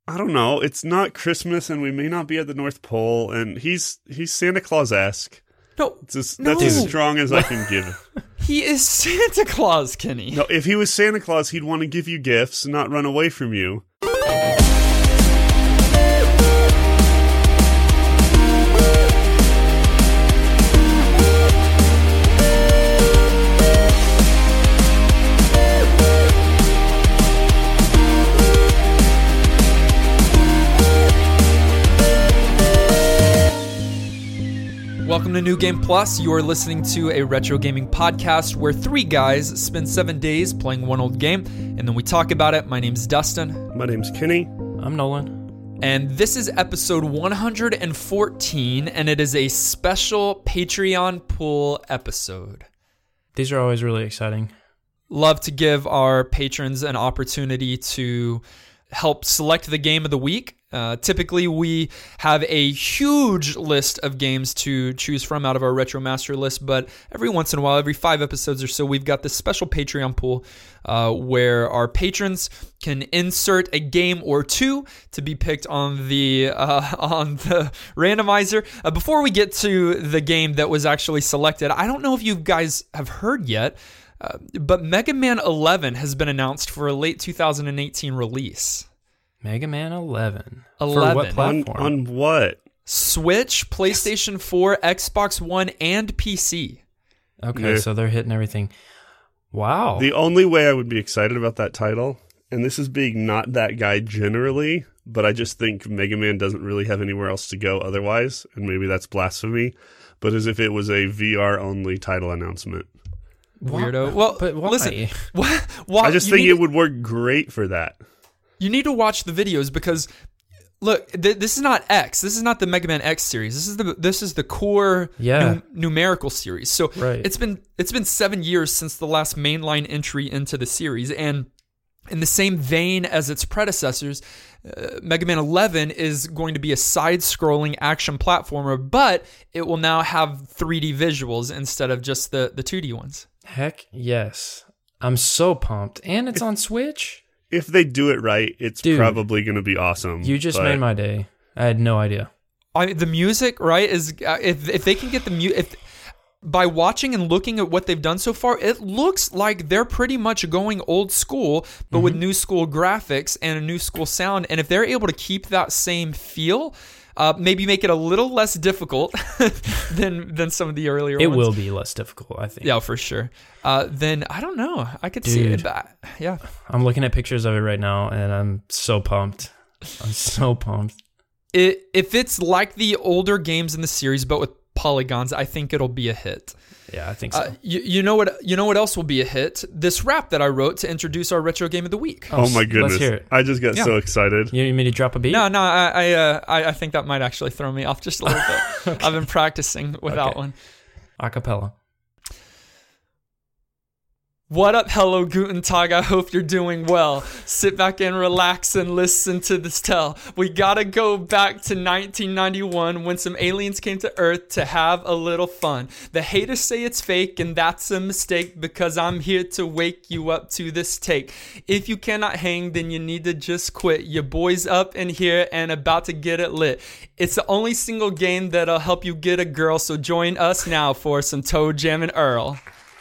I don't know. It's not Christmas, and we may not be at the North Pole, and he's Santa Claus-esque. No, that's as strong as I can give. He is Santa Claus, Kenny. No, if he was Santa Claus, he'd want to give you gifts, not run away from you. Welcome to New Game Plus. You are listening to a retro gaming podcast where three guys spend 7 days playing one old game, and then we talk about it. My name's Dustin. My name's Kenny. I'm Nolan. And this is episode 114, and it is a special Patreon pool episode. These are always really exciting. Love to give our patrons an opportunity to help select the game of the week. Typically, we have a huge list of games to choose from out of our Retro Master list, but every once in a while, every 5 episodes or so, we've got this special Patreon pool where our patrons can insert a game or two to be picked on the randomizer. Before we get to the game that was actually selected, I don't know if you guys have heard yet, but Mega Man 11 has been announced for a late 2018 release. Mega Man 11. 11. For what platform? On what? Switch, PlayStation 4, Xbox One, and PC. Okay, Yeah. so they're hitting everything. Wow. The only way I would be excited about that title, and this is being not that guy generally, but I just think Mega Man doesn't really have anywhere else to go otherwise, and maybe that's blasphemy, but as if it was a VR-only title announcement. Weirdo. Well, but why? listen. I just think it would work great for that. You need to watch the videos because, look, this is not X. This is not the Mega Man X series. This is the core numerical series. So right. it's been 7 years since the last mainline entry into the series, and in the same vein as its predecessors, Mega Man 11 is going to be a side-scrolling action platformer, but it will now have 3D visuals instead of just the 2D ones. Heck yes. I'm so pumped. And it's on Switch? If they do it right, it's probably going to be awesome. You just made my day. I had no idea. The music, right, is if they can get the music... By watching and looking at what they've done so far, it looks like they're pretty much going old school, but with new school graphics and a new school sound. And if they're able to keep that same feel, maybe make it a little less difficult than some of the earlier ones. It will be less difficult, I think. Yeah, for sure. Then I don't know. I could see it. Yeah. I'm looking at pictures of it right now, and I'm so pumped. I'm so pumped. If it's like the older games in the series, but with polygons, I think it'll be a hit. Yeah, I think so. You know what else will be a hit? This rap that I wrote to introduce our retro game of the week. Oh my goodness! Let's hear it. I just got so excited. You need me to drop a beat? No, I think that might actually throw me off just a little bit. Okay. I've been practicing without one. Acapella. What up, hello, Guten Tag, I hope you're doing well. Sit back and relax and listen to this tell. We gotta go back to 1991 when some aliens came to Earth to have a little fun. The haters say it's fake and that's a mistake because I'm here to wake you up to this take. If you cannot hang, then you need to just quit. Your boy's up in here and about to get it lit. It's the only single game that'll help you get a girl, so join us now for some Toe Jam and Earl.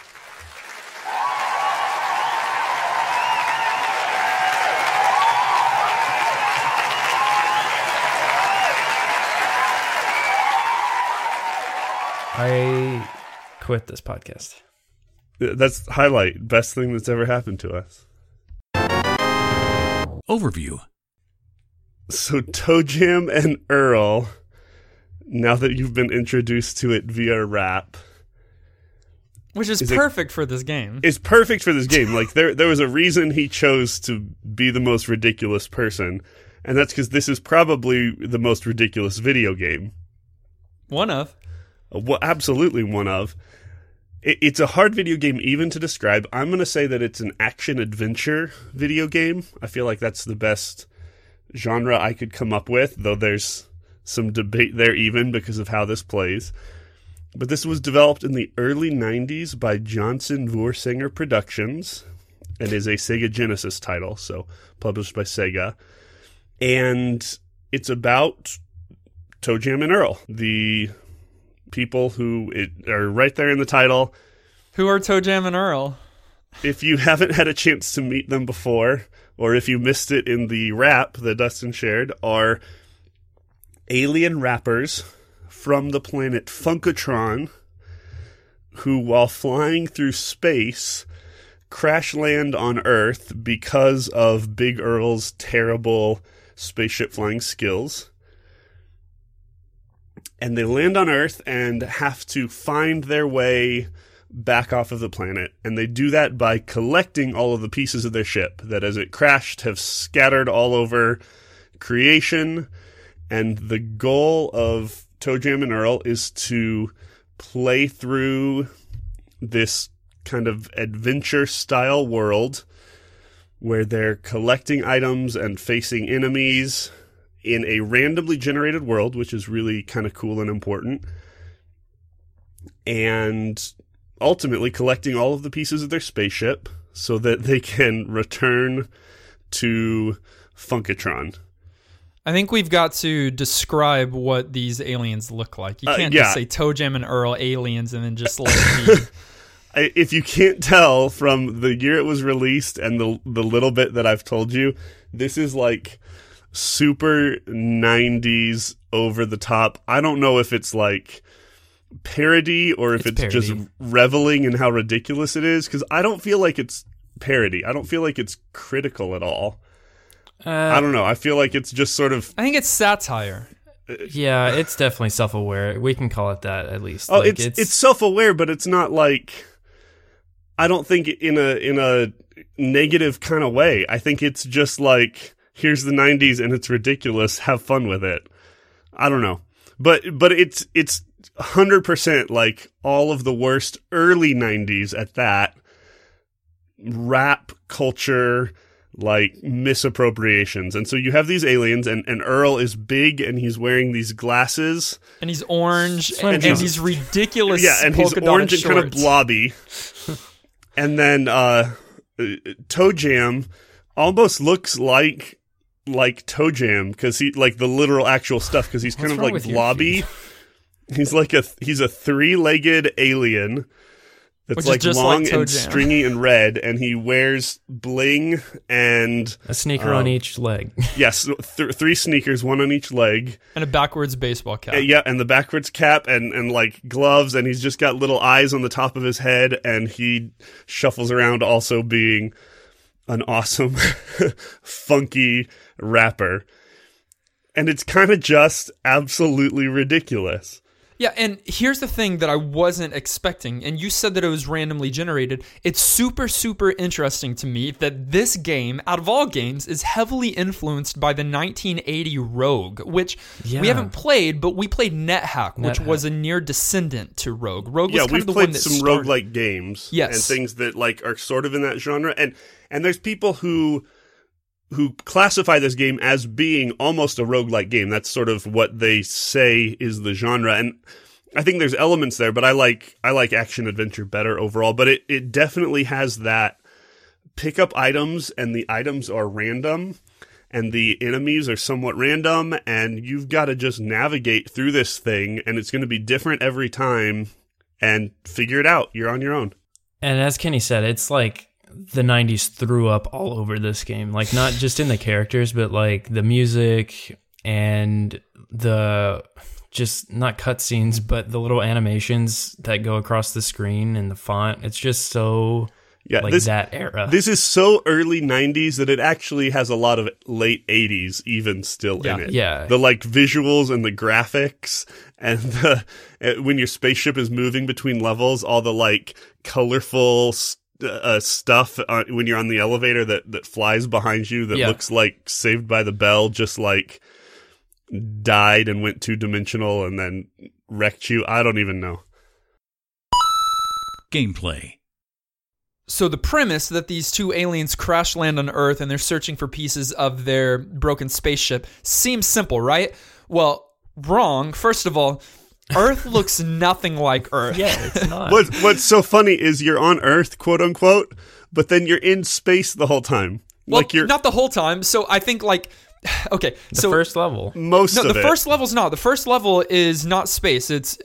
I quit this podcast. That's highlight. Best thing that's ever happened to us. Overview. So Toe Jam and Earl, now that you've been introduced to it via rap, which is perfect for this game. It's perfect for this game. Like there was a reason he chose to be the most ridiculous person, and that's because this is probably the most ridiculous video game. One of. Well, absolutely one of. It's a hard video game even to describe. I'm going to say that it's an action-adventure video game. I feel like that's the best genre I could come up with, though there's some debate there even because of how this plays. But this was developed in the early 90s by Johnson Vorsinger Productions and is a Sega Genesis title, so published by Sega. And it's about Toe Jam and Earl, the people who are right there in the title. Who are Toe Jam and Earl? If you haven't had a chance to meet them before, or if you missed it in the rap that Dustin shared, are alien rappers from the planet Funkatron who, while flying through space, crash land on Earth because of Big Earl's terrible spaceship flying skills. And they land on Earth and have to find their way back off of the planet. And they do that by collecting all of the pieces of their ship that, as it crashed, have scattered all over creation. And the goal of Toe Jam and Earl is to play through this kind of adventure-style world where they're collecting items and facing enemies in a randomly generated world, which is really kind of cool and important. And ultimately collecting all of the pieces of their spaceship so that they can return to Funkatron. I think we've got to describe what these aliens look like. You can't just say Toe Jam and Earl aliens and then just let it be. If you can't tell from the year it was released and the little bit that I've told you, this is like super 90s over the top. I don't know if it's like parody or if it's just reveling in how ridiculous it is, because I don't feel like it's parody. I don't feel like it's critical at all. I don't know. I feel like it's just sort of... I think it's satire. Yeah, it's definitely self-aware. We can call it that, at least. Oh, like, it's self-aware, but it's not like... I don't think in a negative kind of way. I think it's just like, here's the 90s and it's ridiculous. Have fun with it. I don't know. But it's 100% like all of the worst early 90s at that. Rap culture, like misappropriations. And so you have these aliens and Earl is big and he's wearing these glasses. And he's orange and he's ridiculous. Yeah, and he's orange and kind of blobby. And then Toe Jam almost looks like Toe Jam because he like the literal actual stuff because he's kind of like blobby. He's a three-legged alien that's like long and stringy and red, and he wears bling and a sneaker on each leg. Yes, three sneakers, one on each leg, and a backwards baseball cap. Yeah, and the backwards cap and like gloves, and he's just got little eyes on the top of his head, and he shuffles around, also being an awesome, funky rapper, and it's kind of just absolutely ridiculous. Yeah, and here's the thing that I wasn't expecting, and you said that it was randomly generated. It's super, super interesting to me that this game, out of all games, is heavily influenced by the 1980 Rogue, which we haven't played, but we played NetHack, which was a near descendant to Rogue. Rogue was kind of the one that started. Yeah, we've played some roguelike games and things that like are sort of in that genre, and there's people who classify this game as being almost a roguelike game. That's sort of what they say is the genre. And I think there's elements there, but I like action adventure better overall. But it definitely has that pick up items, and the items are random, and the enemies are somewhat random, and you've got to just navigate through this thing, and it's going to be different every time, and figure it out. You're on your own. And as Kenny said, it's like the 90s threw up all over this game, like not just in the characters, but like the music and the just not cutscenes, but the little animations that go across the screen and the font. It's just so that era. This is so early 90s that it actually has a lot of late 80s even still in it. Yeah. The like visuals and the graphics and when your spaceship is moving between levels, all the like colorful stuff when you're on the elevator that flies behind you that looks like Saved by the Bell, just like died and went 2-dimensional and then wrecked you. I don't even know. Gameplay. So the premise that these two aliens crash land on Earth and they're searching for pieces of their broken spaceship seems simple, right? Well, wrong. First of all, Earth looks nothing like Earth. Yeah, it's not. What's so funny is you're on Earth, quote unquote, but then you're in space the whole time. Well, like you're not the whole time. So I think like Okay, The so first level. Most no, of the it. first level's not. The first level is not space. It's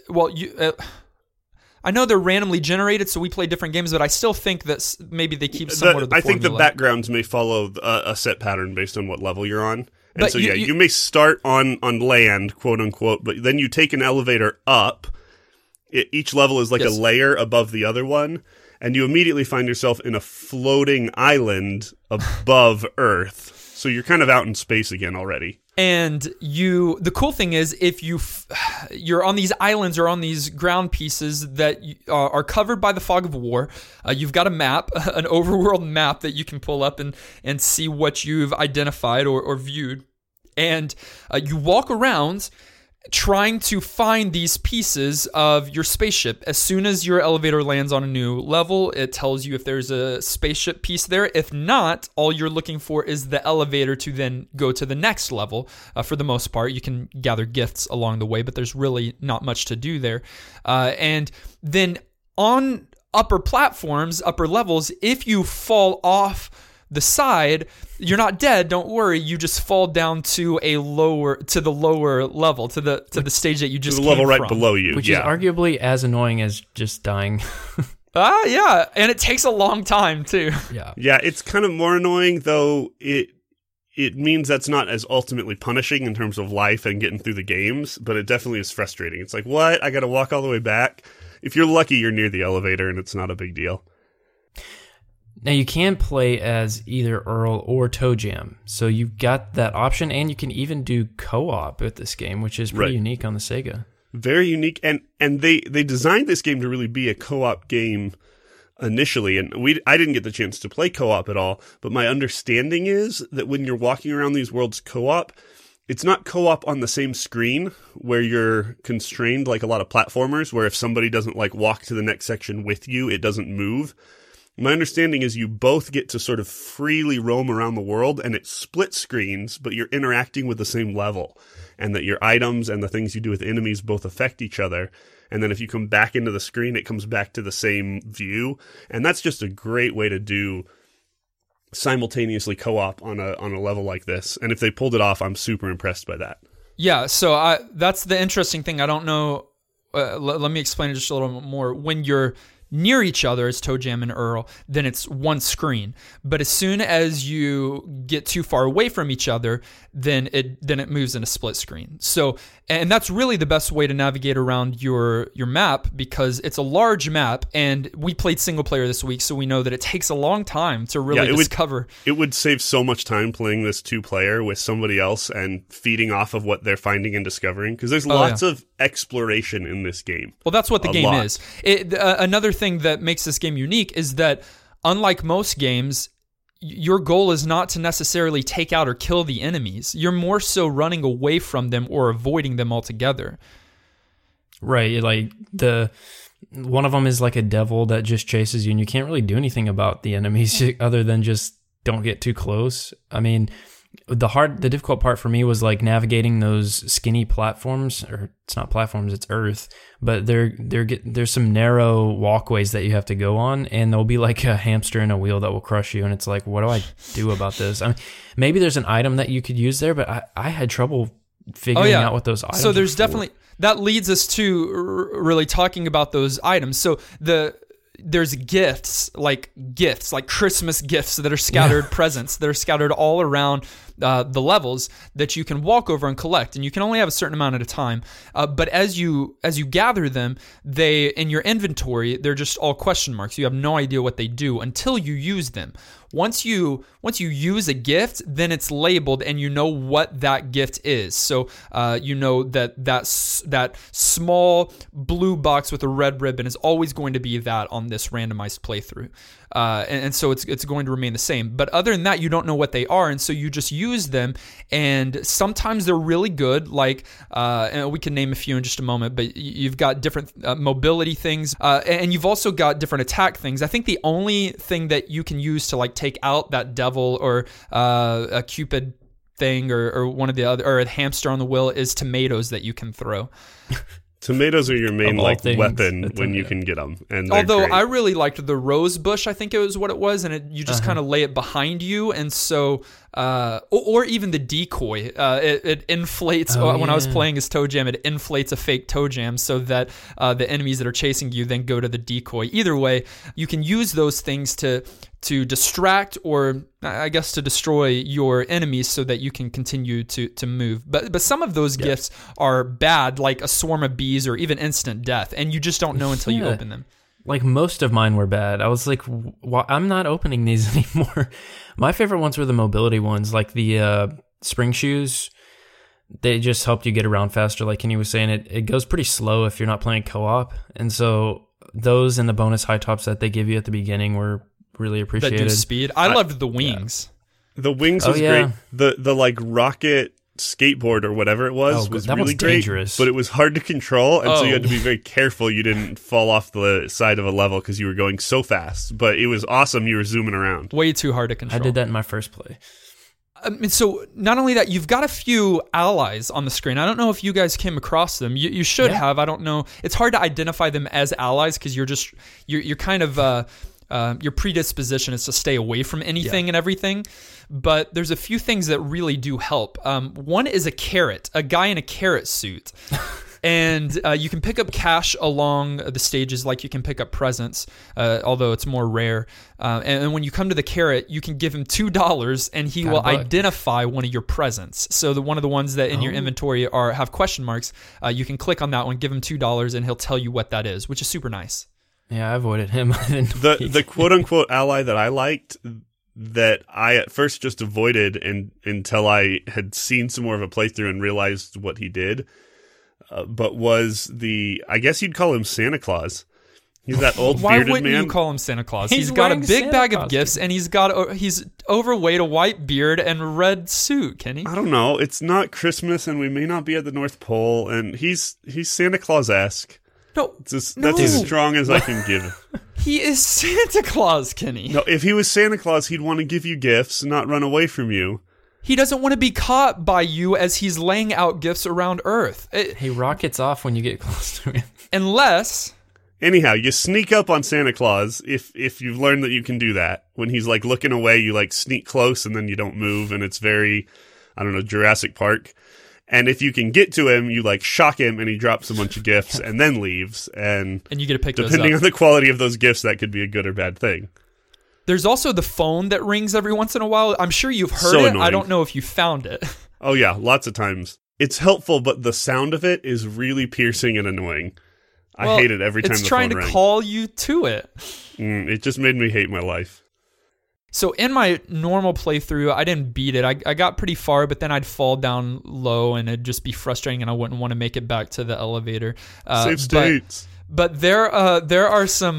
I know they're randomly generated, so we play different games, but I still think that maybe they keep somewhat of the I think the formula. backgrounds may follow a set pattern based on what level you're on. And But so, you- you may start on land, quote unquote, but then you take an elevator up. Each level is like Yes. a layer above the other one, and you immediately find yourself in a floating island above Earth. So you're kind of out in space again already. And the cool thing is, if you're on these islands or on these ground pieces that are covered by the fog of war, you've got a map, an overworld map that you can pull up and see what you've identified or viewed. And you walk around trying to find these pieces of your spaceship. As soon as your elevator lands on a new level, it tells you if there's a spaceship piece there. If not, all you're looking for is the elevator to then go to the next level. For the most part, you can gather gifts along the way, but there's really not much to do there. And then on upper platforms, upper levels, if you fall off the side, you're not dead, don't worry, you just fall down to the lower level, to the stage that you just The level came right from. below you. Which yeah. is arguably as annoying as just dying. Yeah, and it takes a long time too. Yeah. Yeah, it's kind of more annoying, though it means that's not as ultimately punishing in terms of life and getting through the games, but it definitely is frustrating. It's like, what? I got to walk all the way back? If you're lucky, you're near the elevator and it's not a big deal. Now you can play as either Earl or Toe Jam, so you've got that option, and you can even do co-op with this game, which is pretty Right. unique on the Sega. Very unique, and they designed this game to really be a co-op game initially, and I didn't get the chance to play co-op at all, but my understanding is that when you're walking around these worlds co-op, it's not co-op on the same screen where you're constrained like a lot of platformers, where if somebody doesn't like walk to the next section with you, it doesn't move. My understanding is you both get to sort of freely roam around the world, and it's split screens, but you're interacting with the same level, and that your items and the things you do with enemies both affect each other. And then if you come back into the screen, it comes back to the same view. And that's just a great way to do simultaneously co-op on a level like this. And if they pulled it off, I'm super impressed by that. Yeah, so that's the interesting thing. I don't know. Let me explain it just a little bit more. When you're near each other as Toe Jam and Earl, then it's one screen. But as soon as you get too far away from each other, then it moves in a split screen. So, and that's really the best way to navigate around your map, because it's a large map, and we played single player this week, so we know that it takes a long time to really discover. It would save so much time playing this 2-player with somebody else and feeding off of what they're finding and discovering, because there's lots of exploration in this game. Well, that's what the game lot. is. Another thing that makes this game unique is that, unlike most games, your goal is not to necessarily take out or kill the enemies. You're more so running away from them or avoiding them altogether. Right, like one of them is like a devil that just chases you, and you can't really do anything about the enemies other than just don't get too close. I mean, the difficult part for me was like navigating those skinny platforms, or it's not platforms, it's earth, but there's some narrow walkways that you have to go on, and there'll be like a hamster in a wheel that will crush you, and it's like, what do I do about this? I mean, maybe there's an item that you could use there, but I had trouble figuring out what those items So there's were for. definitely, that leads us to really talking about those items. So there's gifts like Christmas gifts that are scattered, presents that are scattered all around the levels that you can walk over and collect, and you can only have a certain amount at a time. But as you gather them, they in your inventory, they're just all question marks. You have no idea what they do until you use them. Once you use a gift, then it's labeled, and you know what that gift is. So you know that small blue box with a red ribbon is always going to be that on this randomized playthrough, and so it's going to remain the same. But other than that, you don't know what they are, and so you just use them. And sometimes they're really good, like and we can name a few in just a moment. But you've got different mobility things, and you've also got different attack things. I think the only thing that you can use to like take out that devil or a Cupid thing or one of the other, or a hamster on the wheel, is tomatoes that you can throw. Tomatoes are your main things, weapon when you can get them. And although great. I really liked the rose bush, I think it was what it was, and you just kind of lay it behind you, and so or even the decoy. It inflates. When I was playing as Toe Jam, it inflates a fake Toe Jam so that the enemies that are chasing you then go to the decoy. Either way, you can use those things to distract, or I guess to destroy your enemies so that you can continue to move. But some of those gifts are bad, like a swarm of bees or even instant death, and you just don't know until you open them. Like most of mine were bad. I was like, I'm not opening these anymore. My favorite ones were the mobility ones, like the spring shoes. They just helped you get around faster. Like Kenny was saying, it goes pretty slow if you're not playing co-op. And so those and the bonus high tops that they give you at the beginning were really appreciated. That do speed. I loved the wings. Yeah. The wings was great. The like rocket skateboard or whatever it was really great, dangerous. But it was hard to control, and so you had to be very careful you didn't fall off the side of a level because you were going so fast. But it was awesome. You were zooming around. Way too hard to control. I did that in my first play. So not only that, you've got a few allies on the screen. I don't know if you guys came across them. You should have. I don't know. It's hard to identify them as allies because you're kind of your predisposition is to stay away from anything and everything. But there's a few things that really do help. One is a carrot, a guy in a carrot suit. And you can pick up cash along the stages like you can pick up presents, although it's more rare. And when you come to the carrot, you can give him $2 and he will identify one of your presents. So one of the ones that in your inventory have question marks, you can click on that one, give him $2, and he'll tell you what that is, which is super nice. Yeah, I avoided him. The quote-unquote ally that I liked that I at first just avoided until I had seen some more of a playthrough and realized what he did, but was I guess you'd call him Santa Claus. He's that old bearded man. Why wouldn't you call him Santa Claus? He's got a big bag of gifts, and he's overweight, a white beard, and red suit, Kenny. I don't know. It's not Christmas, and we may not be at the North Pole, and he's Santa Claus-esque. No, that's as strong as I can give. He is Santa Claus, Kenny. No, if he was Santa Claus, he'd want to give you gifts, not run away from you. He doesn't want to be caught by you as he's laying out gifts around Earth. He rockets off when you get close to him. Unless... Anyhow, you sneak up on Santa Claus if you've learned that you can do that. When he's like looking away, you like sneak close and then you don't move, and it's very, I don't know, Jurassic Park. And if you can get to him, you like shock him and he drops a bunch of gifts and then leaves. And you get to pick those up. Depending on the quality of those gifts, that could be a good or bad thing. There's also the phone that rings every once in a while. I'm sure you've heard it. Annoying. I don't know if you found it. Oh yeah, lots of times. It's helpful, but the sound of it is really piercing and annoying. I hate it every time the phone rings. It's trying to call you to it. It just made me hate my life. So in my normal playthrough, I didn't beat it. I got pretty far, but then I'd fall down low and it'd just be frustrating, and I wouldn't want to make it back to the elevator. Save states. But there are some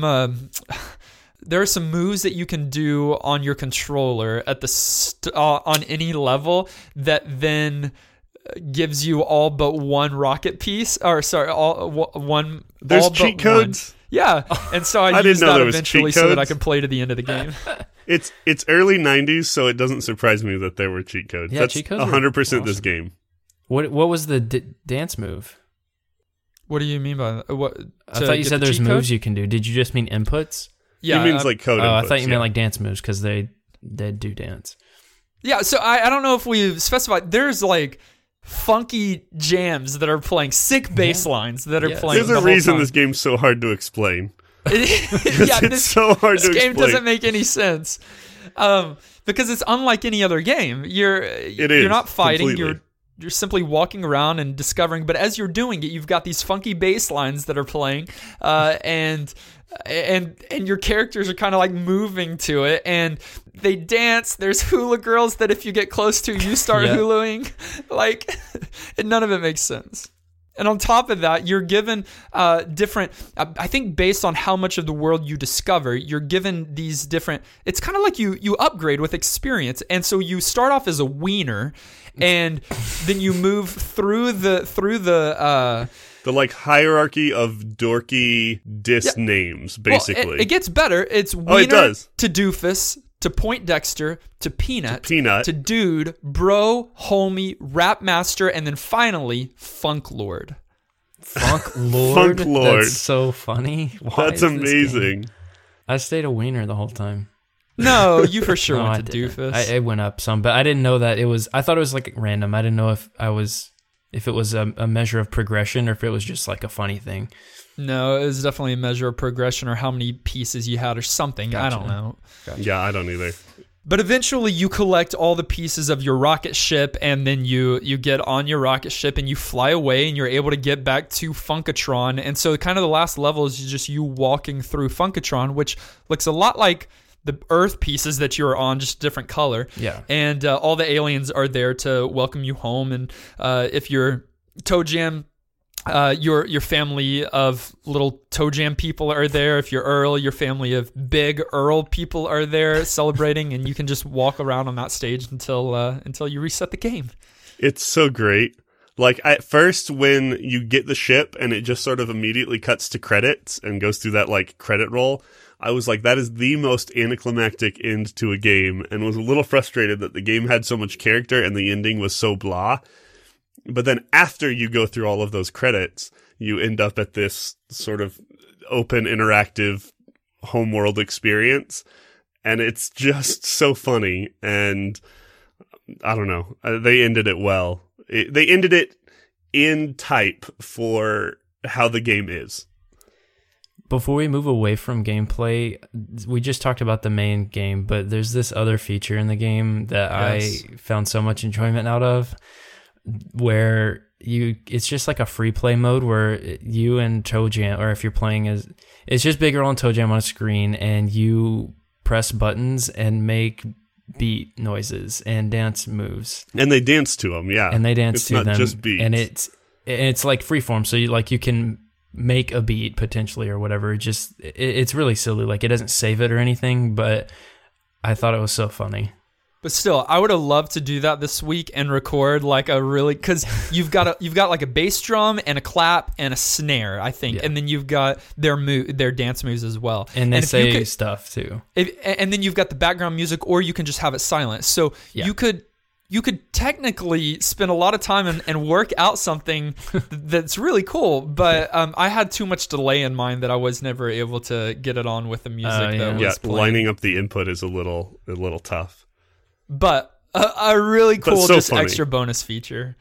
moves that you can do on your controller at on any level that then gives you all but one rocket piece. There's cheat codes. Yeah, and so I used that eventually so that I can play to the end of the game. It's early 90s, so it doesn't surprise me that there were cheat codes. Yeah, that's cheat codes 100% awesome. This game. What was the dance move? What do you mean by that? I thought you said there's moves you can do. Did you just mean inputs? Yeah, he means like code inputs. I thought you meant like dance moves because they do dance. Yeah, so I don't know if we've specified. There's like funky jams that are playing, sick bass lines that are playing. There's a reason this game's so hard to explain. It's so hard to explain. This game doesn't make any sense because it's unlike any other game. You're not fighting. Completely. You're simply walking around and discovering. But as you're doing it, you've got these funky bass lines that are playing, and your characters are kind of like moving to it, and they dance. There's hula girls that if you get close to, you start hulaing. Like, and none of it makes sense. And on top of that, you're given different, I think based on how much of the world you discover, you're given these different, it's kind of like you upgrade with experience. And so you start off as a wiener, and then you move through the like hierarchy of dorky names, basically. Well, it gets better. It's wiener to doofus, to Poindexter, to Peanut, to Dude, Bro, Homie, Rap Master, and then finally, Funk Lord. Funk Lord? Funk Lord. That's so funny. That's amazing. I stayed a wiener the whole time. No, you for sure No, I went to didn't. doofus. It went up some, but I didn't know that it was. I thought it was like random. I didn't know if it was a measure of progression or if it was just like a funny thing. No, it was definitely a measure of progression or how many pieces you had or something. Gotcha. I don't know. Yeah, I don't either. But eventually you collect all the pieces of your rocket ship, and then you get on your rocket ship and you fly away, and you're able to get back to Funkatron. And so kind of the last level is just you walking through Funkatron, which looks a lot like the Earth pieces that you were on, just different color. Yeah. And all the aliens are there to welcome you home. And if you're Toe Jam, your family of little Toe Jam people are there. If you're Earl, your family of big Earl people are there celebrating, and you can just walk around on that stage until you reset the game. It's so great. Like, at first, when you get the ship and it just sort of immediately cuts to credits and goes through that, like, credit roll, I was like, that is the most anticlimactic end to a game, and was a little frustrated that the game had so much character and the ending was so blah. But then after you go through all of those credits, you end up at this sort of open, interactive homeworld experience, and it's just so funny, and I don't know, they ended it well. They ended it in type for how the game is. Before we move away from gameplay, we just talked about the main game, but there's this other feature in the game that Yes. I found so much enjoyment out of, where it's just like a free play mode where you and Toe Jam, or if you're playing as, it's just Big Earl and Toe Jam on a screen, and you press buttons and make beat noises and dance moves. And they dance to them, yeah. And they dance it's to not them. just beats. And it's like freeform, so you can make a beat potentially or whatever. It's really silly. Like, it doesn't save it or anything, but I thought it was so funny. But still, I would have loved to do that this week and record like a really, because you've got like a bass drum and a clap and a snare, I think, Yeah. and then you've got their dance moves as well, And they if you say could- stuff too. and then you've got the background music, or you can just have it silent. So Yeah. you could technically spend a lot of time and work out something that's really cool, but I had too much delay in mind that I was never able to get it on with the music that yeah. was Yeah, playing. lining up the input is a little tough. But a really But cool, so just funny. extra bonus feature.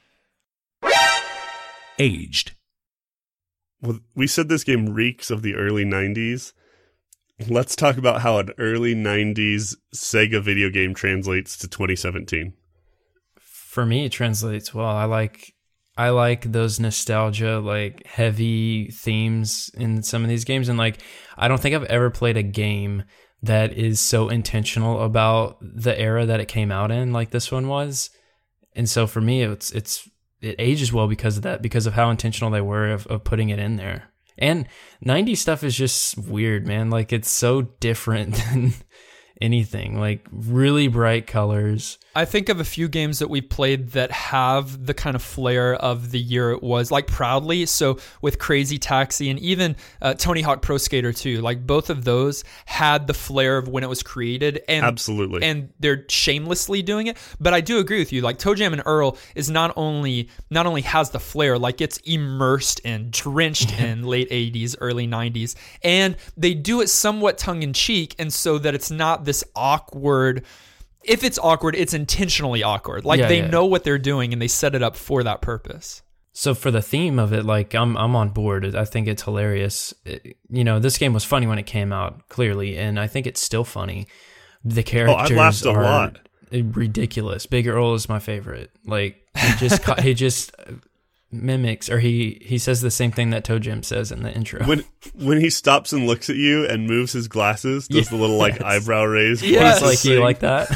Aged. Well, we said this game reeks of the early 90s. Let's talk about how an early 90s Sega video game translates to 2017. For me, it translates well. I like those nostalgia, like, heavy themes in some of these games, and like, I don't think I've ever played a game that is so intentional about the era that it came out in, like this one was. And so for me, it ages well because of that, because of how intentional they were of putting it in there. And 90s stuff is just weird, man. Like, it's so different than anything. Like, really bright colors. I think of a few games that we played that have the kind of flair of the year it was, like Proudly. So with Crazy Taxi and even Tony Hawk Pro Skater 2, like both of those had the flair of when it was created. And Absolutely. And they're shamelessly doing it. But I do agree with you. Like Toe Jam and Earl is not only has the flair, like it's immersed and drenched in late 80s, early 90s. And they do it somewhat tongue in cheek, and so that it's not this awkward. If it's awkward, it's intentionally awkward. Like they know what they're doing and they set it up for that purpose. So for the theme of it, like, I'm on board. I think it's hilarious. This game was funny when it came out, clearly, and I think it's still funny. The characters I laughed a are lot. ridiculous. Big Earl is my favorite. Like, he just mimics, or he says the same thing that Toe Jam says in the intro. When he stops and looks at you and moves his glasses, does the little like eyebrow raise? Yes. It's like, you like that?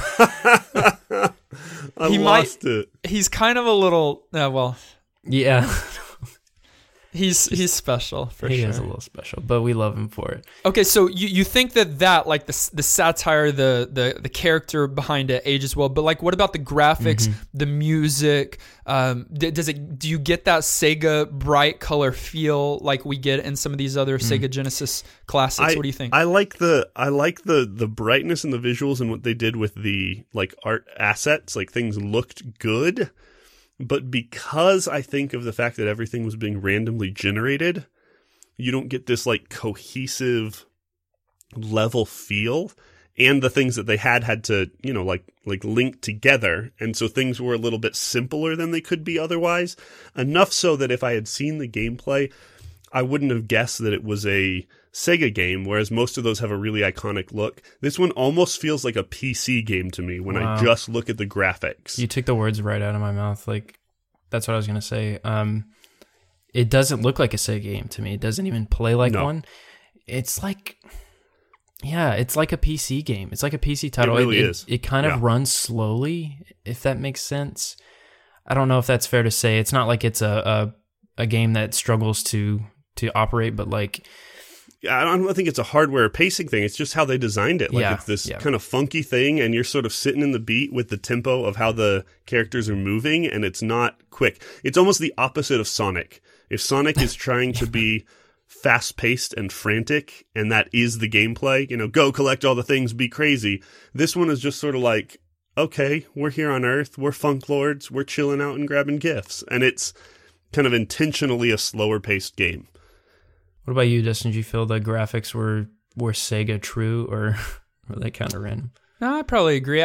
I He lost it. He's kind of a little, Yeah. he's special for He sure. is a little special, but we love him for it. Okay, so you think that like the satire, the character behind it ages well, but like what about the graphics, the music? Do you get that Sega bright color feel like we get in some of these other Sega Genesis classics? What do you think? I like the brightness and the visuals and what they did with the like art assets. Like, things looked good. But because I think of the fact that everything was being randomly generated, you don't get this like cohesive level feel. and the things that they had to, like link together. And so things were a little bit simpler than they could be otherwise. Enough so that if I had seen the gameplay, I wouldn't have guessed that it was a Sega game, whereas most of those have a really iconic look. This one almost feels like a PC game to me when I just look at the graphics. You took the words right out of my mouth. Like, that's what I was going to say. It doesn't look like a Sega game to me. It doesn't even play like one. It's like... Yeah, it's like a PC game. It's like a PC title. It really is. It kind of runs slowly, if that makes sense. I don't know if that's fair to say. It's not like it's a game that struggles to operate, but like... I don't think it's a hardware pacing thing. It's just how they designed it. Like it's this kind of funky thing, and you're sort of sitting in the beat with the tempo of how the characters are moving, and it's not quick. It's almost the opposite of Sonic. If Sonic is trying to be fast-paced and frantic, and that is the gameplay, go collect all the things, be crazy. This one is just sort of like, okay, we're here on Earth, we're funk lords, we're chilling out and grabbing gifts. And it's kind of intentionally a slower-paced game. What about you, Dustin? Did you feel the graphics were Sega true, or were they kind of random? No, I probably agree.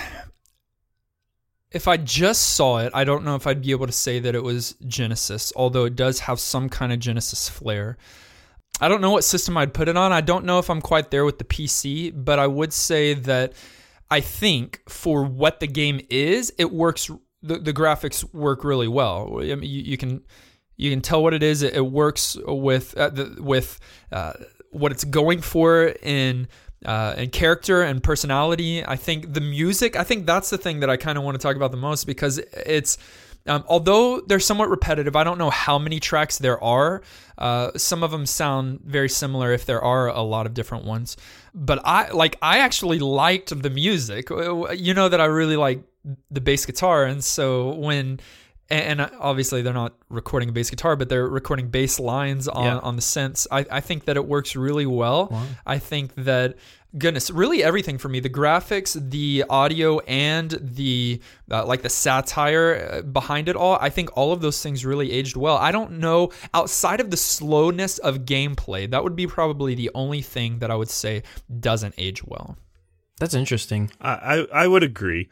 If I just saw it, I don't know if I'd be able to say that it was Genesis, although it does have some kind of Genesis flair. I don't know what system I'd put it on. I don't know if I'm quite there with the PC, but I would say that I think for what the game is, it works. The graphics work really well. I mean, you can tell what it is. It works with what it's going for in character and personality. I think the music, that's the thing that I kind of want to talk about the most, because it's, although they're somewhat repetitive, I don't know how many tracks there are. Some of them sound very similar if there are a lot of different ones. But I actually liked the music. You know that I really like the bass guitar, and so and obviously they're not recording a bass guitar, but they're recording bass lines on the synths. I think that it works really well. Wow. I think that, goodness, really everything for me, the graphics, the audio, and the like the satire behind it all, I think all of those things really aged well. I don't know, outside of the slowness of gameplay, that would be probably the only thing that I would say doesn't age well. That's interesting. I would agree.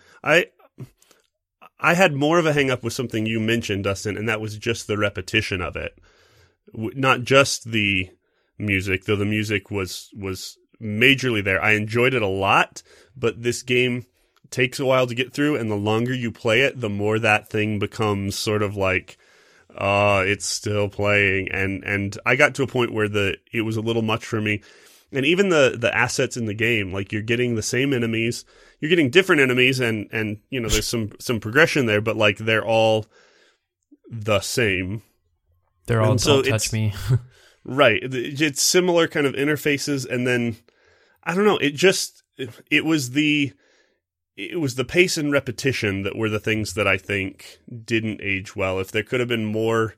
I had more of a hang up with something you mentioned, Dustin, and that was just the repetition of it. Not just the music, though the music was majorly there. I enjoyed it a lot, but this game takes a while to get through, and the longer you play it, the more that thing becomes sort of like, it's still playing. And I got to a point where it was a little much for me. And even the assets in the game, like you're getting the same enemies, you're getting different enemies, and there's some progression there, but like they're all the same. They're all don't touch me. Right. It's similar kind of interfaces, and then I don't know, it was the pace and repetition that were the things that I think didn't age well. If there could have been more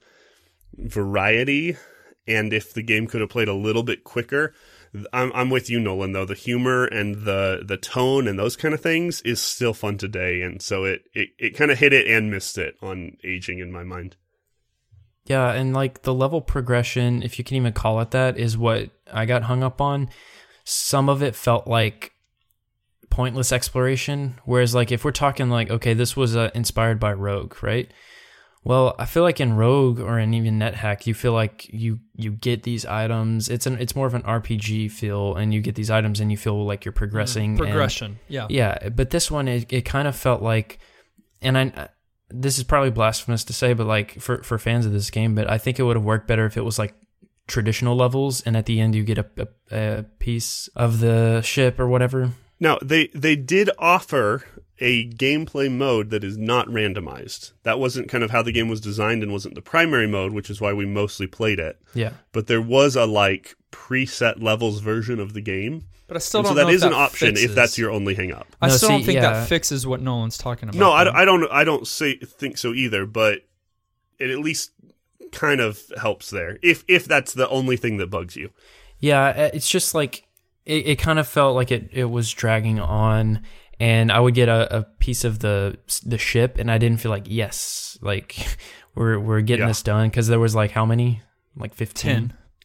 variety, and if the game could have played a little bit quicker, I'm with you, Nolan, though. The humor and the tone and those kind of things is still fun today, and so it kind of hit it and missed it on aging in my mind. Yeah, and like the level progression, if you can even call it that, is what I got hung up on. Some of it felt like pointless exploration, whereas like if we're talking like, okay, this was inspired by Rogue, right? Well, I feel like in Rogue or in even NetHack, you feel like you get these items. It's more of an RPG feel, and you get these items and you feel like you're progressing. Progression, yeah. Yeah, but this one, it kind of felt like, and this is probably blasphemous to say, but like for fans of this game, but I think it would have worked better if it was like traditional levels, and at the end you get a piece of the ship or whatever. Now, they did offer a gameplay mode that is not randomized. That wasn't kind of how the game was designed and wasn't the primary mode, which is why we mostly played it. Yeah. But there was a like preset levels version of the game. But I still don't know. So that is an option fixes. if that's your only hang up. I still don't think that fixes what Nolan's talking about. No, I don't think so either, but it at least kind of helps there. If that's the only thing that bugs you. Yeah, it's just like it kind of felt like it was dragging on. And I would get a piece of the ship, and I didn't feel like, yes, like we're getting this done, because there was like how many? Like 15?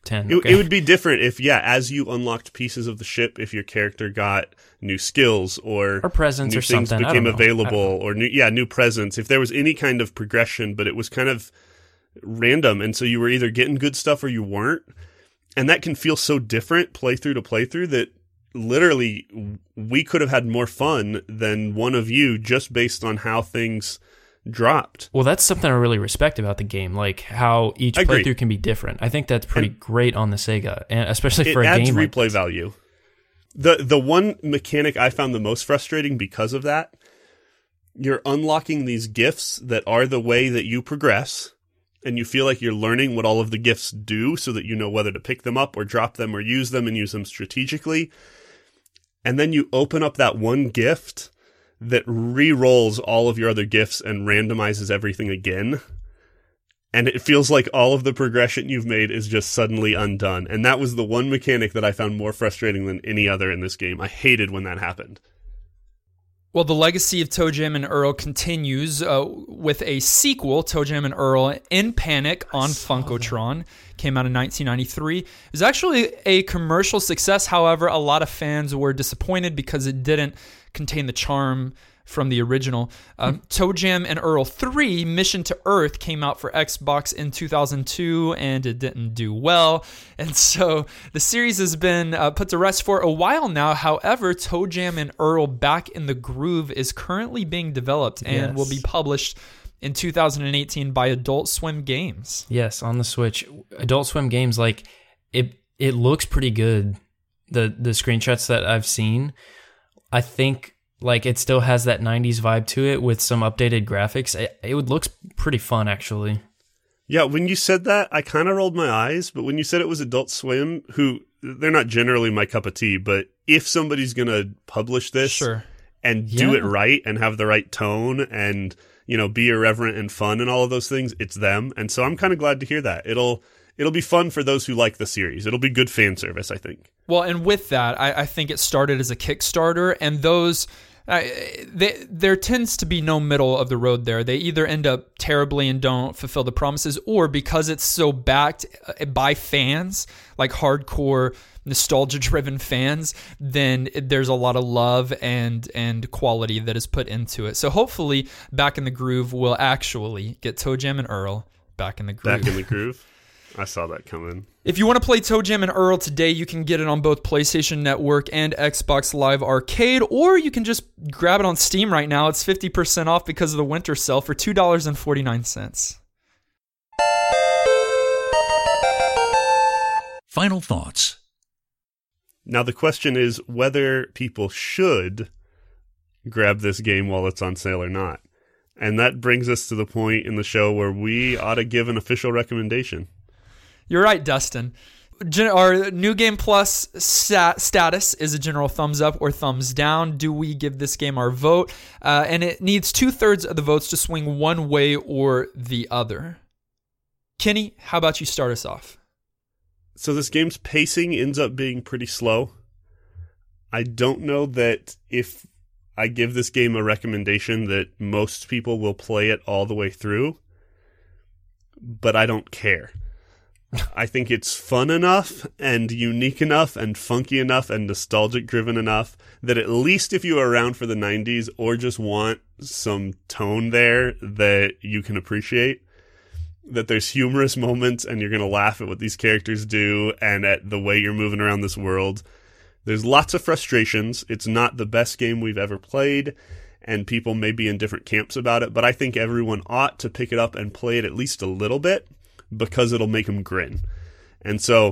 10. It would be different if, as you unlocked pieces of the ship, if your character got new skills or presents new or things something became available, or new presents. If there was any kind of progression, but it was kind of random, and so you were either getting good stuff or you weren't, and that can feel so different playthrough to playthrough that literally we could have had more fun than one of you just based on how things dropped. Well, that's something I really respect about the game, like how each playthrough can be different. I think that's pretty great on the Sega, and especially for a game. It adds replay value. The one mechanic I found the most frustrating because of that, you're unlocking these gifts that are the way that you progress, and you feel like you're learning what all of the gifts do so that you know whether to pick them up or drop them or use them and use them strategically. And then you open up that one gift that re-rolls all of your other gifts and randomizes everything again. And it feels like all of the progression you've made is just suddenly undone. And that was the one mechanic that I found more frustrating than any other in this game. I hated when that happened. Well, the legacy of ToeJam and Earl continues with a sequel, ToeJam and Earl in Panic on Funkotron. Came out in 1993. It was actually a commercial success. However, a lot of fans were disappointed because it didn't contain the charm from the original. ToeJam and Earl 3, Mission to Earth, came out for Xbox in 2002, and it didn't do well. And so the series has been put to rest for a while now. However, ToeJam and Earl Back in the Groove is currently being developed and will be published in 2018 by Adult Swim Games. Yes, on the Switch. Adult Swim Games, like, it looks pretty good. The screenshots that I've seen, I think, like, it still has that 90s vibe to it with some updated graphics. It looks pretty fun, actually. Yeah, when you said that, I kind of rolled my eyes, but when you said it was Adult Swim, who, they're not generally my cup of tea, but if somebody's going to publish this and do it right and have the right tone and, be irreverent and fun and all of those things, it's them. And so I'm kind of glad to hear that. It'll be fun for those who like the series. It'll be good fan service, I think. Well, and with that, I think it started as a Kickstarter, and those... there tends to be no middle of the road there. They either end up terribly and don't fulfill the promises, or because it's so backed by fans, like hardcore nostalgia-driven fans, then there's a lot of love and quality that is put into it. So hopefully Back in the Groove will actually get ToeJam and Earl back in the groove. Back in the groove? I saw that coming. If you want to play ToeJam and Earl today, you can get it on both PlayStation Network and Xbox Live Arcade, or you can just grab it on Steam right now. It's 50% off because of the winter sale for $2.49. Final thoughts. Now the question is whether people should grab this game while it's on sale or not. And that brings us to the point in the show where we ought to give an official recommendation. You're right, Dustin. Our New Game Plus status is a general thumbs up or thumbs down. Do we give this game our vote? And it needs 2/3 of the votes to swing one way or the other. Kenny, how about you start us off? So this game's pacing ends up being pretty slow. I don't know that if I give this game a recommendation that most people will play it all the way through, but I don't care. I think it's fun enough and unique enough and funky enough and nostalgic driven enough that at least if you are around for the 90s or just want some tone there that you can appreciate, that there's humorous moments and you're going to laugh at what these characters do and at the way you're moving around this world. There's lots of frustrations. It's not the best game we've ever played, and people may be in different camps about it, but I think everyone ought to pick it up and play it at least a little bit, because it'll make them grin. And so,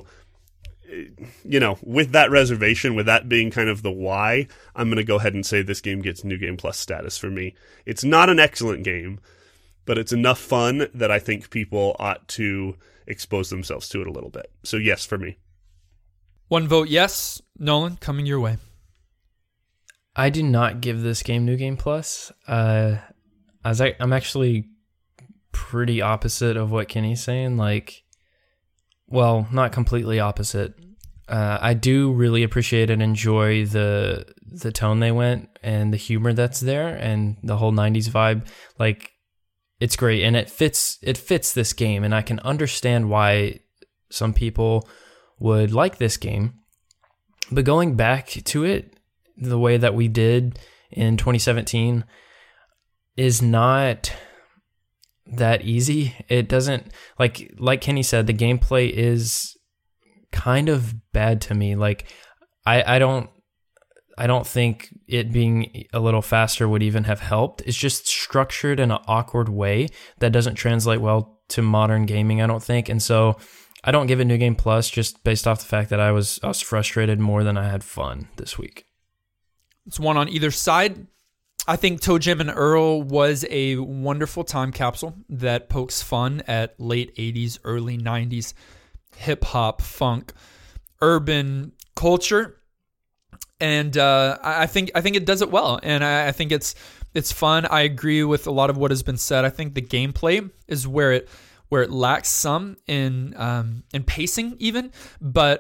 with that reservation, with that being kind of the why, I'm going to go ahead and say this game gets New Game Plus status for me. It's not an excellent game, but it's enough fun that I think people ought to expose themselves to it a little bit. So yes, for me. One vote yes. Nolan, coming your way. I do not give this game New Game Plus. I'm actually pretty opposite of what Kenny's saying. Well, not completely opposite. I do really appreciate and enjoy the tone they went and the humor that's there and the whole 90s vibe. It's great, and it fits this game, and I can understand why some people would like this game. But going back to it the way that we did in 2017 is not that easy. It doesn't, like Kenny said, the gameplay is kind of bad to me. Like I don't think it being a little faster would even have helped. It's just structured in an awkward way that doesn't translate well to modern gaming, I don't think. And so I don't give it New Game Plus just based off the fact that I was frustrated more than I had fun this week. It's one on either side. I think Toe Jam and Earl was a wonderful time capsule that pokes fun at late 80s, early 90s hip-hop, funk, urban culture. And I think it does it well, and I think it's fun. I agree with a lot of what has been said. I think the gameplay is where it lacks some in pacing, even, but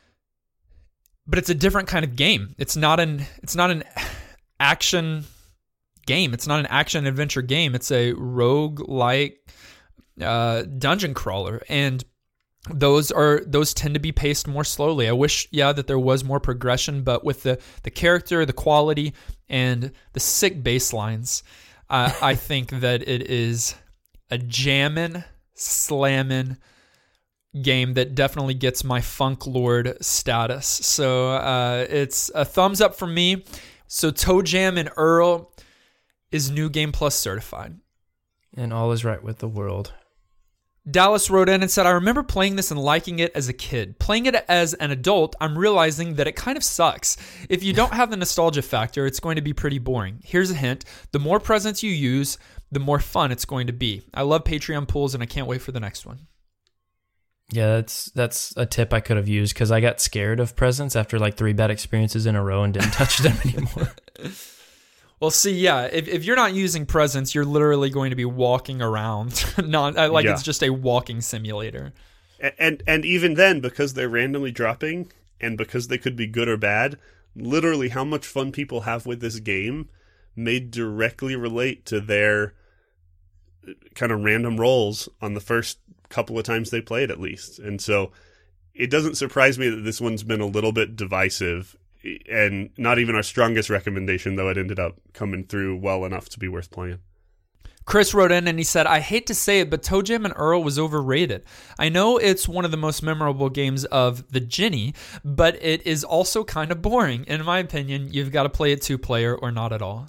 it's a different kind of game. It's not an action game. It's not an action adventure game. It's a rogue-like dungeon crawler, and those tend to be paced more slowly. I wish, that there was more progression, but with the character, the quality, and the sick bass lines, I think that it is a jammin', slammin' game that definitely gets my Funk Lord status. So it's a thumbs up for me. So Toe Jam and Earl is New Game Plus certified. And all is right with the world. Dallas wrote in and said, I remember playing this and liking it as a kid. Playing it as an adult, I'm realizing that it kind of sucks. If you don't have the nostalgia factor, it's going to be pretty boring. Here's a hint. The more presents you use, the more fun it's going to be. I love Patreon pools, and I can't wait for the next one. Yeah, that's a tip I could have used, because I got scared of presents after like 3 bad experiences in a row and didn't touch them anymore. Well, see, if you're not using presents, you're literally going to be walking around. It's just a walking simulator. And even then, because they're randomly dropping, and because they could be good or bad, literally how much fun people have with this game may directly relate to their kind of random rolls on the first couple of times they play it, at least. And so it doesn't surprise me that this one's been a little bit divisive, and not even our strongest recommendation, though it ended up coming through well enough to be worth playing. Chris wrote in and he said, I hate to say it, but Toe Jam and Earl was overrated. I know it's one of the most memorable games of the Ginny, but it is also kind of boring. In my opinion, you've got to play it 2-player or not at all.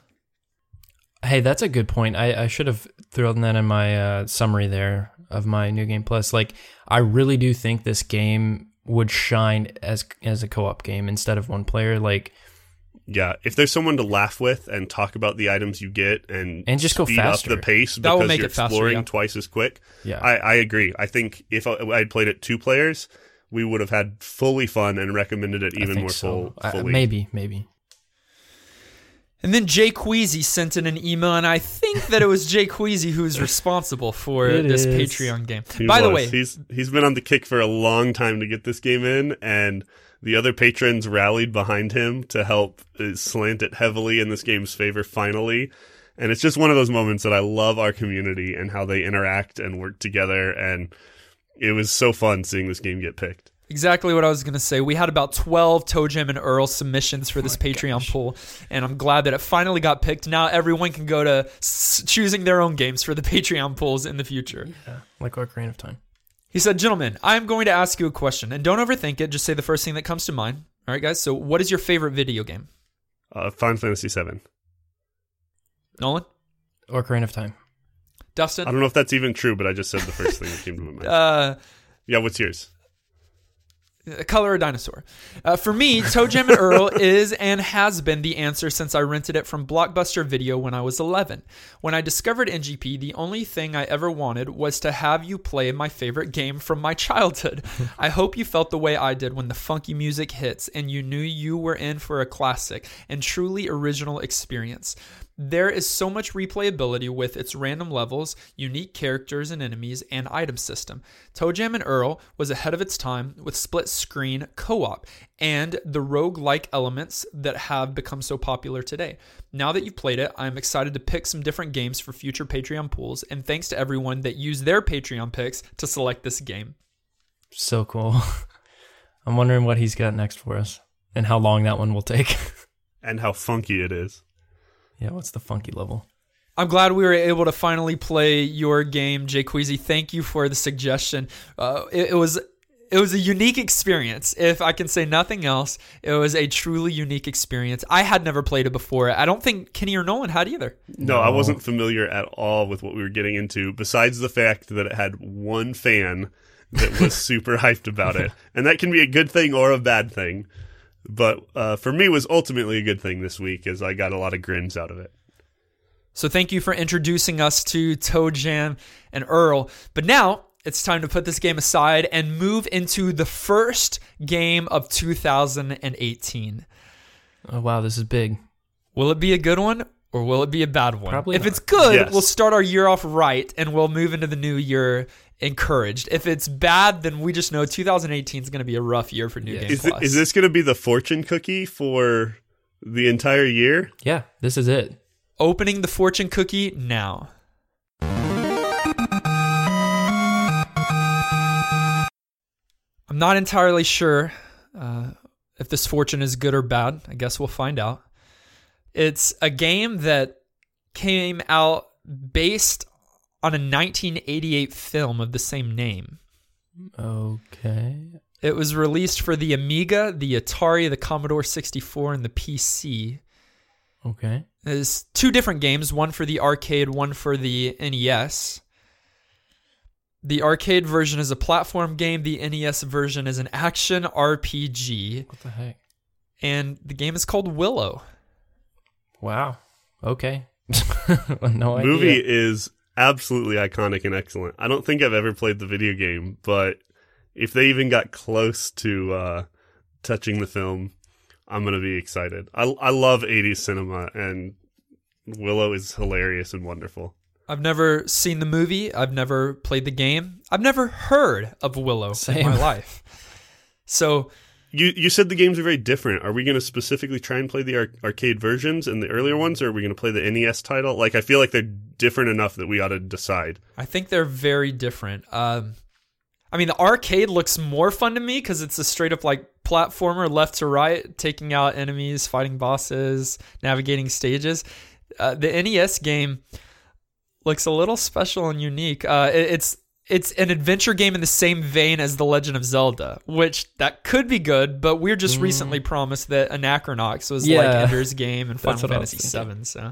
Hey, that's a good point. I should have thrown that in my summary there of my New Game Plus. Like, I really do think this game would shine as a co-op game instead of 1-player. Like, yeah, if there's someone to laugh with and talk about the items you get and just go faster, up the pace that will make you're it faster, exploring twice as quick. Yeah, I agree. I think if I'd played it 2 players, we would have had fully fun and recommended it even more fully. Maybe. And then Jay Queasy sent in an email, and I think that it was Jay Queasy who's responsible for this Patreon game. By the way, he's been on the kick for a long time to get this game in, and the other patrons rallied behind him to help slant it heavily in this game's favor finally. And it's just one of those moments that I love our community and how they interact and work together, and it was so fun seeing this game get picked. Exactly what I was going to say. We had about 12 Toe Jam and Earl submissions for this Patreon pool, and I'm glad that it finally got picked. Now everyone can go to choosing their own games for the Patreon pools in the future. Yeah, like Ocarina of Time. He said, gentlemen, I'm going to ask you a question, and don't overthink it. Just say the first thing that comes to mind. All right, guys? So what is your favorite video game? Final Fantasy VII. Nolan? Ocarina of Time. Dustin? I don't know if that's even true, but I just said the first thing that came to my mind. Yeah, what's yours? Color a Dinosaur. For me, Toe Jam and Earl is and has been the answer since I rented it from Blockbuster Video when I was 11. When I discovered NGP, the only thing I ever wanted was to have you play my favorite game from my childhood. I hope you felt the way I did when the funky music hits and you knew you were in for a classic and truly original experience. There is so much replayability with its random levels, unique characters and enemies, and item system. Toe Jam and Earl was ahead of its time with split-screen co-op and the rogue-like elements that have become so popular today. Now that you've played it, I'm excited to pick some different games for future Patreon pools, and thanks to everyone that used their Patreon picks to select this game. So cool. I'm wondering what he's got next for us and how long that one will take. And how funky it is. Yeah, what's the funky level? I'm glad we were able to finally play your game, Jay Queasy. Thank you for the suggestion. It was a unique experience. If I can say nothing else, it was a truly unique experience. I had never played it before. I don't think Kenny or Nolan had either. No, I wasn't familiar at all with what we were getting into, besides the fact that it had one fan that was super hyped about it. And that can be a good thing or a bad thing. But for me, it was ultimately a good thing this week, as I got a lot of grins out of it. So thank you for introducing us to Toe Jam and Earl. But now it's time to put this game aside and move into the first game of 2018. Oh, wow, this is big. Will it be a good one or will it be a bad one? Probably if not. it's good, Yes. we'll start our year off right and we'll move into the new year encouraged. If it's bad, then we just know 2018 is going to be a rough year for New Game Plus. Is this going to be the fortune cookie for the entire year? Yeah, this is it. Opening the fortune cookie now. I'm not entirely sure if this fortune is good or bad. I guess we'll find out. It's a game that came out based on a 1988 film of the same name. Okay. It was released for the Amiga, the Atari, the Commodore 64, and the PC. Okay. There's two different games, one for the arcade, one for the NES. The arcade version is a platform game. The NES version is an action RPG. What the heck? And the game is called Willow. Wow. Okay. No idea. Movie is absolutely iconic and excellent. I don't think I've ever played the video game, but if they even got close to touching the film, I'm going to be excited. I love 80s cinema, and Willow is hilarious and wonderful. I've never seen the movie. I've never played the game. I've never heard of Willow in my life. So you said the games are very different. Are we going to specifically try and play the arcade versions and the earlier ones, or are we going to play the NES title? Like, I feel like they're different enough that we ought to decide. I think they're very different. I mean, the arcade looks more fun to me because it's a straight up like platformer left to right, taking out enemies, fighting bosses, navigating stages. The NES game looks a little special and unique. It's an adventure game in the same vein as The Legend of Zelda, which that could be good, but we're just recently promised that Anachronox was like Ender's Game and Final Fantasy VII. So,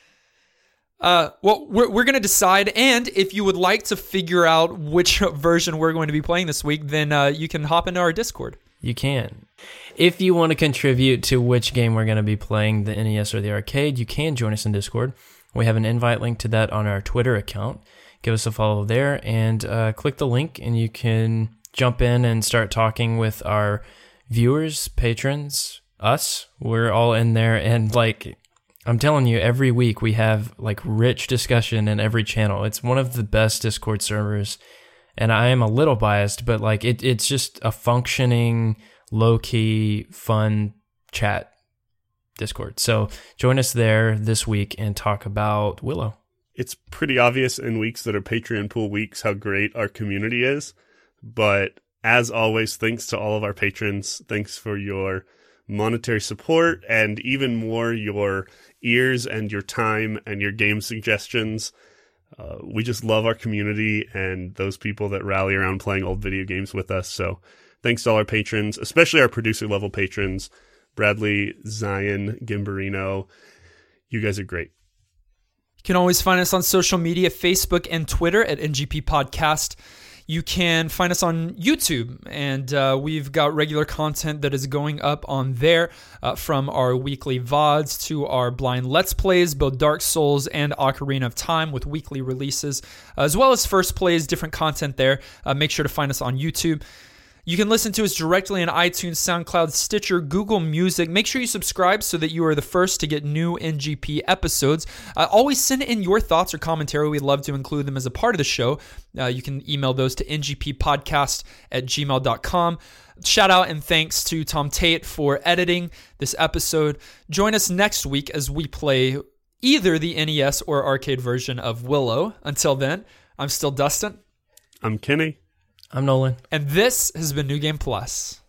well, we're going to decide, and if you would like to figure out which version we're going to be playing this week, then you can hop into our Discord. You can. If you want to contribute to which game we're going to be playing, the NES or the arcade, you can join us in Discord. We have an invite link to that on our Twitter account. Give us a follow there and click the link, and you can jump in and start talking with our viewers, patrons, us. We're all in there, and like I'm telling you, every week we have like rich discussion in every channel. It's one of the best Discord servers, and I am a little biased, but like it's just a functioning, low-key, fun chat Discord. So join us there this week and talk about Willow. It's pretty obvious in weeks that are Patreon pool weeks how great our community is. But as always, thanks to all of our patrons. Thanks for your monetary support and even more your ears and your time and your game suggestions. We just love our community and those people that rally around playing old video games with us. So thanks to all our patrons, especially our producer level patrons, Bradley, Zion, Gimbarino. You guys are great. You can always find us on social media, Facebook and Twitter at NGP Podcast. You can find us on YouTube, and we've got regular content that is going up on there, from our weekly VODs to our blind Let's Plays, both Dark Souls and Ocarina of Time with weekly releases, as well as First Plays, different content there. Make sure to find us on YouTube. You can listen to us directly on iTunes, SoundCloud, Stitcher, Google Music. Make sure you subscribe so that you are the first to get new NGP episodes. Always send in your thoughts or commentary. We'd love to include them as a part of the show. You can email those to ngppodcast@gmail.com. Shout out and thanks to Tom Tate for editing this episode. Join us next week as we play either the NES or arcade version of Willow. Until then, I'm still Dustin. I'm Kenny. I'm Nolan. And this has been New Game Plus.